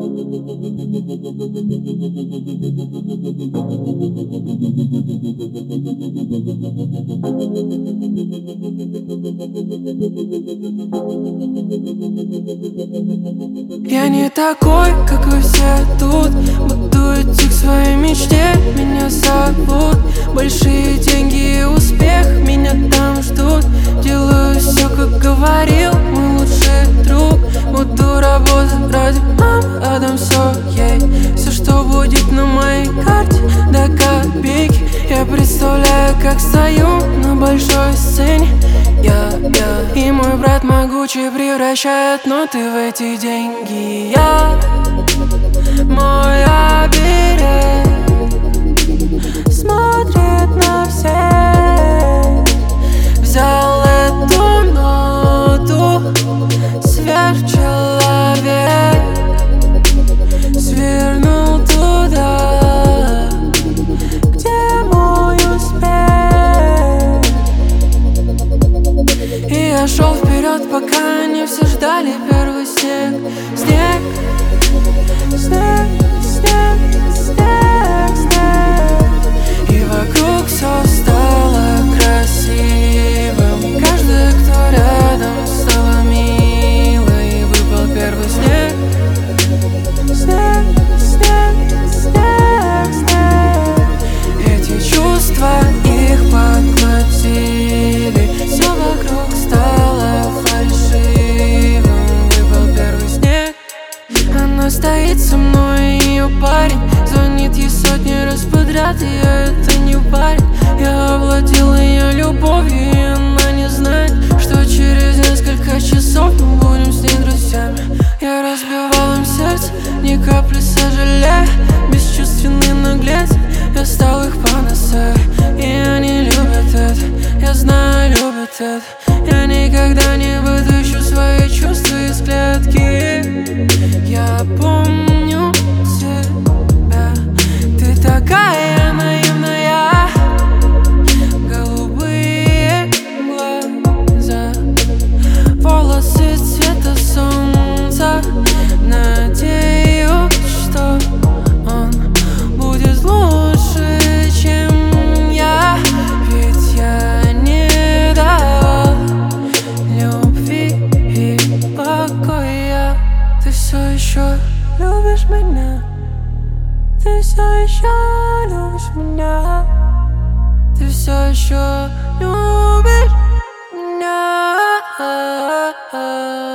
Я не такой, как вы все тут. Буду идти к своей мечте, меня зовут. Большие деньги и успех меня там ждут. Делаю все, как говорил мой лучший друг. Буду работать ради мам, отдам все ей. Все, что будет на моей карте, до копейки. Я представляю, как стою на большой сцене. И мой брат могучий превращает ноты в эти деньги. Мой оберег смотрит на всех. Взял эту ноту, сверхчеловек. Свернул туда, где мой успех. И я шел вперед, пока они все ждали первый снег. Снег, снег, снег, снег, снег. И вокруг все стало красивым. Каждый, кто рядом, стало мило. И выпал первый снег. Снег, снег, снег, снег. Эти чувства их поглотили. Все вокруг стало фальшивым. Выпал первый снег. Она стоит со мной, ее парень. Звонит ей сотни раз подряд, ее это не парит. Я овладел ее любовью, и она не знает, что через несколько часов мы будем с ней друзьями. Я разбивал им сердце, ни капли сожалея. Бесчувственный наглец, я стал их панацеей. И они любят это, я знаю, любят это. Я никогда не вытащу свои чувства из клетки. Я помню тебя, ты такая наивная. Голубые глаза, волосы цвета солнца. Надеюсь, что он будет лучше, чем я. Ведь я не давал любви и покоя. Ты все еще любишь меня. Ты все еще любишь меня. Ты все еще любишь меня.